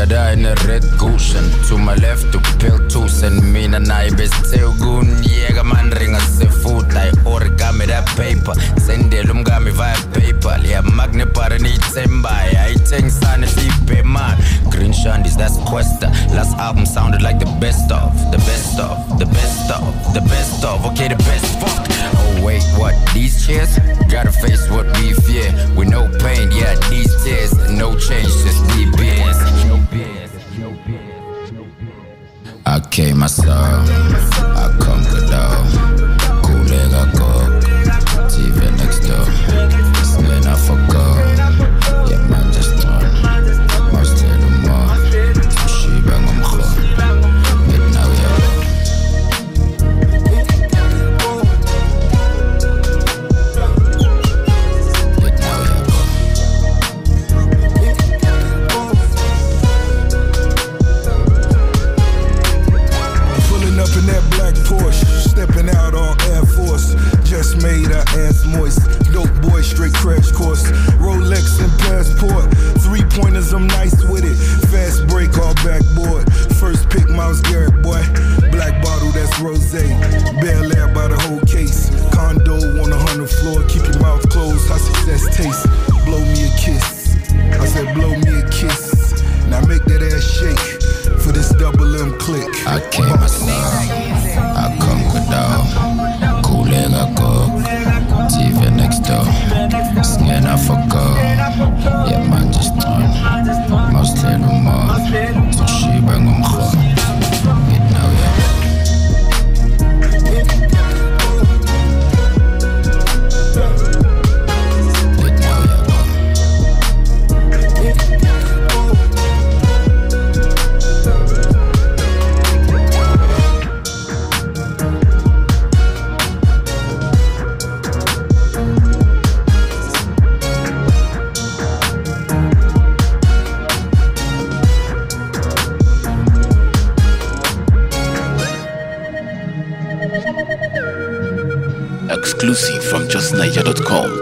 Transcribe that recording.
Dada in a red goose, and to my left to pill two, send me na naibes tegun yega man ring as a foot. I origami that paper, send the lumgami via paper. Yeah, magne parani temba. I think sanity pay man. Green Shandies, that's Questa. Last album sounded like the best of, the best of, the best of, the best of. Okay, the best fuck. Oh wait, what? These cheers? Gotta face what we fear. With no pain, yeah, these tears. No change, just be beers. I came myself, I conquered all. Cool leg, I go. TV next door. Then I forgot. Yeah, man, just turn. Must tell them more. So she bang on my but now up in that black Porsche, stepping out on Air Force. Just made her ass moist. Dope boy, straight crash course. Rolex and passport. 3-pointers, I'm nice with it. Fast break, all backboard. First pick, Miles Garrett, boy. Black bottle, that's rosé. Bel Air by the whole case. Condo on the 100th floor. Keep your mouth closed, how success tastes. Blow me a kiss. I said, blow me a kiss. Now make that ass shake. For this double M click. I came myself, I conquered all. Cool leg, I go. TV next door. Skin, I forgot. Yeah, man, just turn. Mostly no more. So she bang on my it now, yeah. Exclusive from justniger.com.